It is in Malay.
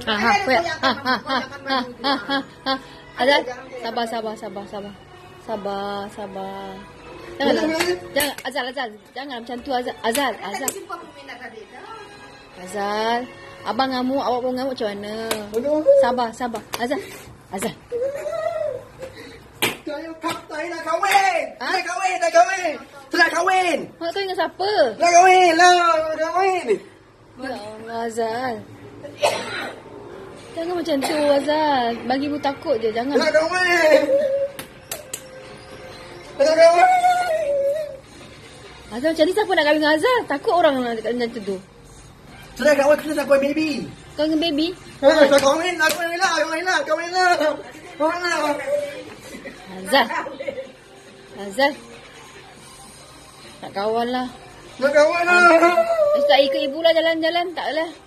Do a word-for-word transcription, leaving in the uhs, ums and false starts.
Ha ha ha ha ha ha ha ha ha. Azal, sabar sabar sabar sabar. Sabar sabar. Jangan jangan Azal Azal. Jangan macam tu Azal. Azal Azal. Azal. Abang ngamuk, awak pun ngamuk macam mana? Sabar sabar. Azal. Azal. Saya kaptai nak kahwin. Ha? Nak kahwin, nak kahwin. Nak kahwin. Mak tu dengan siapa? Nak kahwin lah, nak kahwin. Ya Allah Azal. Jangan macam tu Azal. Bagi ibu takut je, jangan. Nak kahwin. Nak kahwin. Azal macam ni siapa nak kahwin dengan Azal? Takut orang nak macam tu. Saya kahwin, kita nak kahwin baby. Kau dengan baby? Ha, nak kahwin, nak kahwin lah, kahwin lah, kahwin lah. Kahwin lah. Azal. Azal. Tak kawan lah. Nak kahwin lah. Tak ikut ibu lah jalan-jalan. Tak lah.